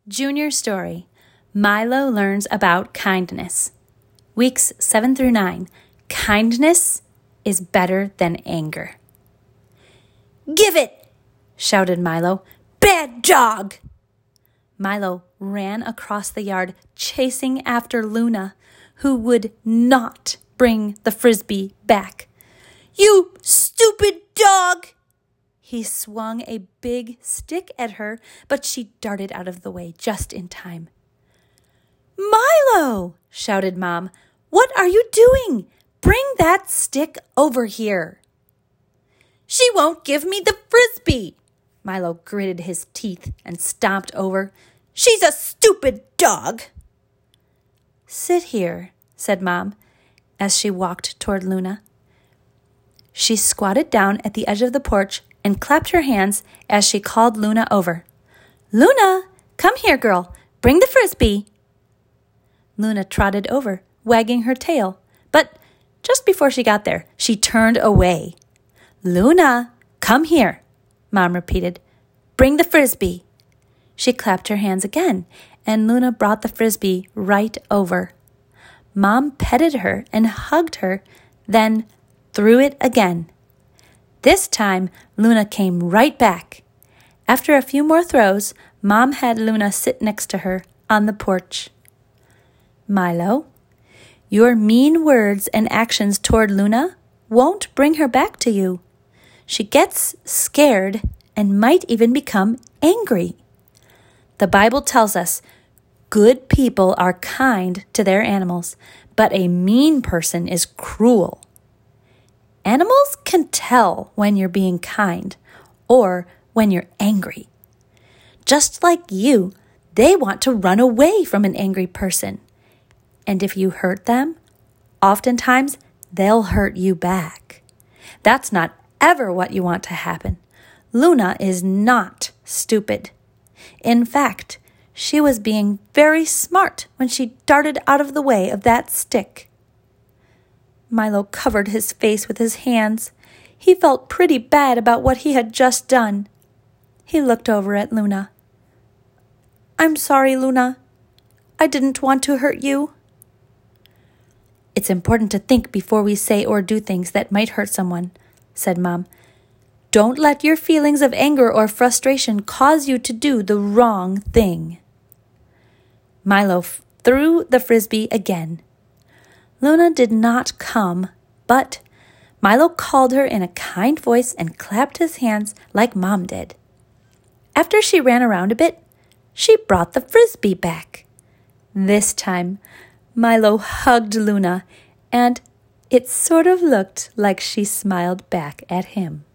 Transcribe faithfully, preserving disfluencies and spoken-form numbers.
Junior Story, Milo Learns About Kindness. Weeks seven through nine. Kindness is better than anger. "Give it!" shouted Milo. "Bad dog!" Milo ran across the yard, chasing after Luna, who would not bring the frisbee back. "You stupid dog!" He swung a big stick at her, but she darted out of the way just in time. "Milo!" shouted Mom. "What are you doing? Bring that stick over here." "She won't give me the frisbee." Milo gritted his teeth and stomped over. "She's a stupid dog." "Sit here," said Mom, as she walked toward Luna. She squatted down at the edge of the porch and clapped her hands as she called Luna over. "Luna, come here, girl. Bring the frisbee." Luna trotted over, wagging her tail, but just before she got there, she turned away. "Luna, come here," Mom repeated. "Bring the frisbee." She clapped her hands again, and Luna brought the frisbee right over. Mom petted her and hugged her, then threw it again. This time, Luna came right back. After a few more throws, Mom had Luna sit next to her on the porch. "Milo, your mean words and actions toward Luna won't bring her back to you. She gets scared and might even become angry. The Bible tells us good people are kind to their animals, but a mean person is cruel. Animals can tell when you're being kind or when you're angry. Just like you, they want to run away from an angry person. And if you hurt them, oftentimes they'll hurt you back. That's not ever what you want to happen. Luna is not stupid. In fact, she was being very smart when she darted out of the way of that stick." Milo covered his face with his hands. He felt pretty bad about what he had just done. He looked over at Luna. "I'm sorry, Luna. I didn't want to hurt you." "It's important to think before we say or do things that might hurt someone," said Mom. "Don't let your feelings of anger or frustration cause you to do the wrong thing." Milo f- threw the frisbee again. Luna did not come, but Milo called her in a kind voice and clapped his hands like Mom did. After she ran around a bit, she brought the frisbee back. This time, Milo hugged Luna, and it sort of looked like she smiled back at him.